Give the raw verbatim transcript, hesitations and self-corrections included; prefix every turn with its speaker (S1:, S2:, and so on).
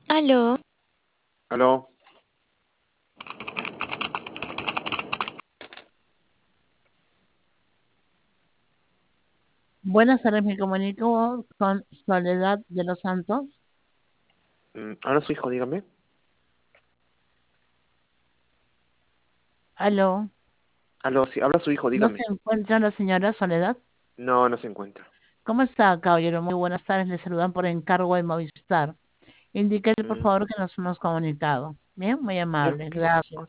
S1: Aló,
S2: Aló,
S3: Buenas tardes, me comunico con Soledad de los Santos.
S2: mm, habla su hijo, dígame.
S3: Aló,
S2: Aló, sí, habla su hijo,
S3: ¿no se
S2: dígame.
S3: encuentra la señora Soledad?
S2: No, no se encuentra.
S3: ¿Cómo está, caballero? Muy buenas tardes, le saludan por encargo de Movistar. Indíquele, por
S2: Mm,
S3: favor, que nos hemos comunicado. Bien, muy
S2: ¿Qué,
S3: amable,
S2: qué-
S3: gracias.